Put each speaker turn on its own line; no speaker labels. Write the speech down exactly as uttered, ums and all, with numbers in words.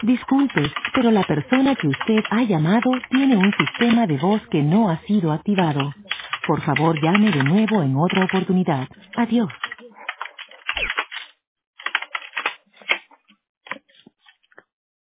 Disculpe, pero la persona que usted ha llamado tiene un sistema de voz que no ha sido activado. Por favor llame de nuevo en otra oportunidad. Adiós.